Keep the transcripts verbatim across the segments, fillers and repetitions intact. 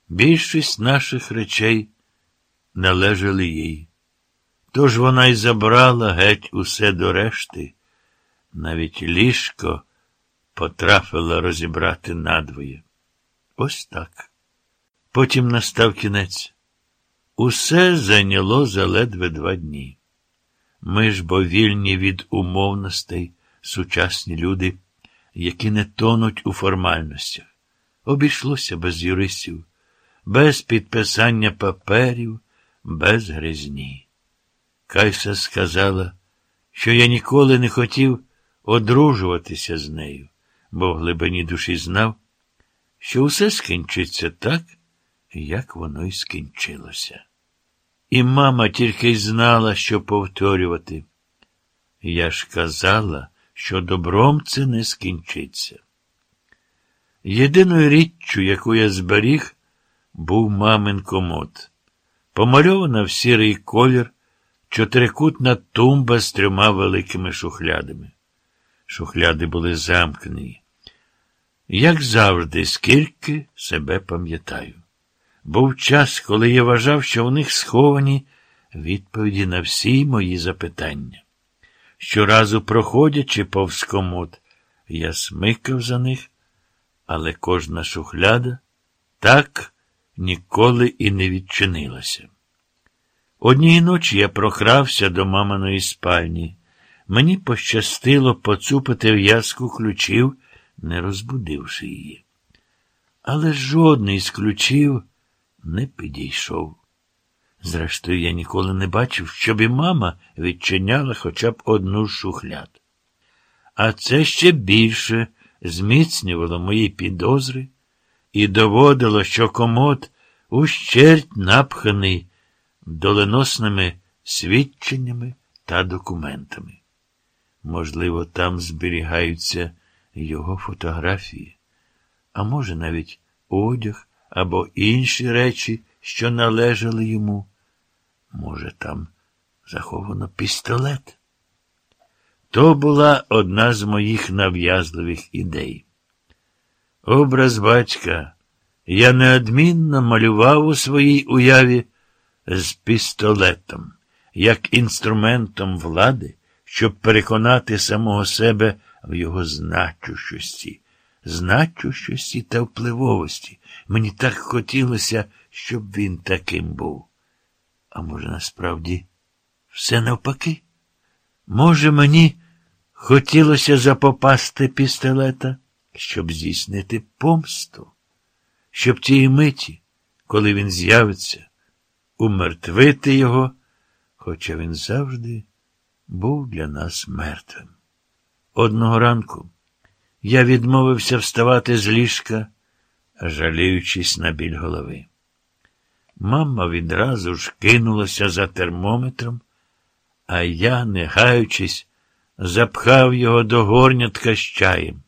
Більшість наших речей належали їй. Тож вона й забрала геть усе до решти, навіть ліжко потрапила розібрати надвоє. Ось так. Потім настав кінець. Усе зайняло заледве два дні. Ми ж бо вільні від умовностей, сучасні люди, які не тонуть у формальностях. Обійшлося без юристів, без підписання паперів, без гризні. Кайса сказала, що я ніколи не хотів одружуватися з нею, бо в глибині душі знав, що усе скінчиться так, як воно й скінчилося. І мама тільки й знала, що повторювати. Я ж казала, що добром це не скінчиться. Єдиною річчю, яку я зберіг, був мамин комод. Помальована в сірий колір чотирикутна тумба з трьома великими шухлядами. Шухляди були замкнені. Як завжди, скільки себе пам'ятаю. Був час, коли я вважав, що в них сховані відповіді на всі мої запитання. Щоразу, проходячи повз комод, я смикав за них, але кожна шухляда так ніколи і не відчинилася. Однієї ночі я прокрався до маминої спальні. Мені пощастило поцупити в'язку ключів, не розбудивши її. Але жодний з ключів не підійшов. Зрештою, я ніколи не бачив, щоб і мама відчиняла хоча б одну з шухляд. А це ще більше зміцнювало мої підозри і доводило, що комод ущерть напханий доленосними свідченнями та документами. Можливо, там зберігаються його фотографії, а може навіть одяг або інші речі, що належали йому. Може, там заховано пістолет? То була одна з моїх нав'язливих ідей. Образ батька я неодмінно малював у своїй уяві з пістолетом, як інструментом влади, щоб переконати самого себе в його значущості, значущості та впливовості. Мені так хотілося, щоб він таким був. А може, насправді, все навпаки? Може, мені хотілося запопасти пістолета, щоб здійснити помсту, щоб тієї миті, коли він з'явиться, умертвити його, хоча він завжди був для нас мертвим. Одного ранку я відмовився вставати з ліжка, жаліючись на біль голови. Мама відразу ж кинулася за термометром, а я, не гаючись, запхав його до горнятка з чаєм.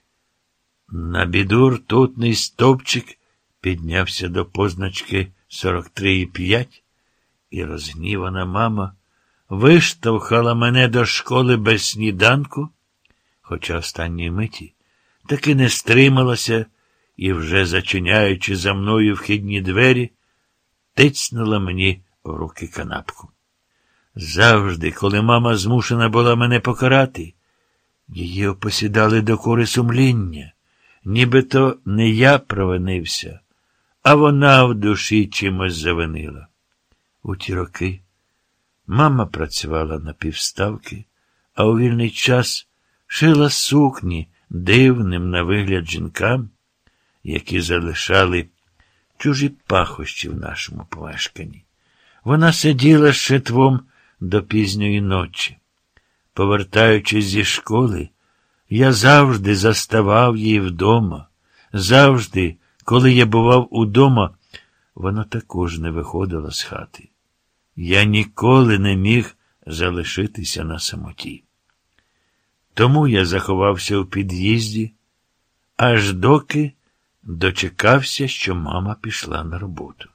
На біду ртутний стовпчик піднявся до позначки сорок три і п'ять, і розгнівана мама виштовхала мене до школи без сніданку, хоча останньої миті таки не стрималася і, вже зачиняючи за мною вхідні двері, тицнула мені в руки канапку. Завжди, коли мама змушена була мене покарати, її опосідали докори сумління, нібито не я провинився, а вона в душі чимось завинила. У ті роки мама працювала на півставки, а у вільний час шила сукні дивним на вигляд жінкам, які залишали чужі пахощі в нашому помешканні. Вона сиділа з шитвом до пізньої ночі. Повертаючись зі школи, я завжди заставав її вдома. Завжди, коли я бував удома, вона також не виходила з хати. Я ніколи не міг залишитися на самоті. Тому я заховався у під'їзді, аж доки дочекався, що мама пішла на роботу.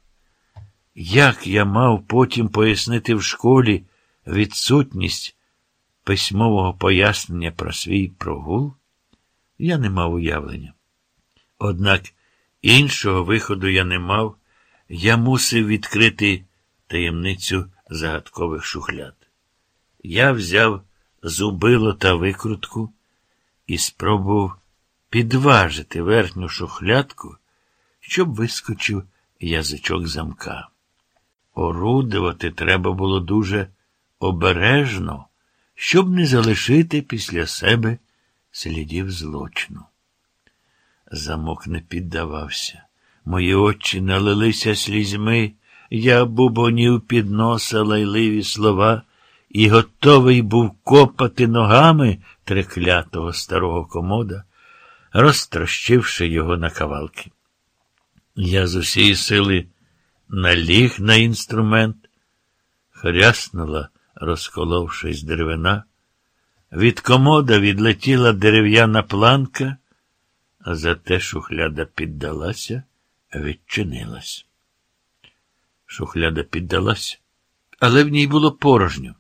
Як я мав потім пояснити в школі відсутність письмового пояснення про свій прогул, я не мав уявлення. Однак Іншого виходу я не мав, я мусив відкрити таємницю загадкових шухляд. Я взяв зубило та викрутку і спробував підважити верхню шухлядку, щоб вискочив язичок замка. Орудувати треба було дуже обережно, щоб не залишити після себе слідів злочину. Замок не піддавався. Мої очі налилися слізьми, я бубонів під носа лайливі слова і готовий був копати ногами треклятого старого комода, розтрощивши його на кавалки. Я з усієї сили наліг на інструмент, хряснула, розколовшись деревина, від комода відлетіла дерев'яна планка, а зате шухляда піддалася, відчинилась. Шухляда піддалась, але в ній було порожньо.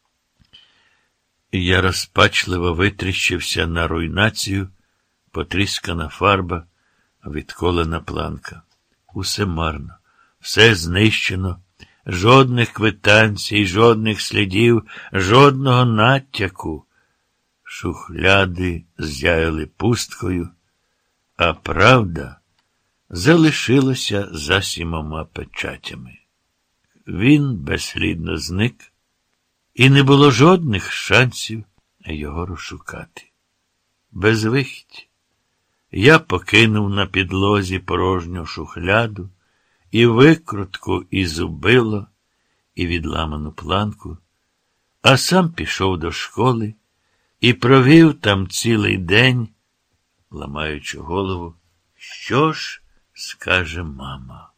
Я розпачливо витріщився на руйнацію, потріскана фарба, відколена планка. Усе марно, все знищено, жодних квитанцій, жодних слідів, жодного натяку. Шухляди зяяли пусткою, а правда залишилася за сімома печатями. Він безслідно зник, і не було жодних шансів його розшукати. Безвихідь. Я покинув на підлозі порожню шухляду, і викрутку, і зубило, і відламану планку, а сам пішов до школи і провів там цілий день, ламаючи голову, що ж скаже мама.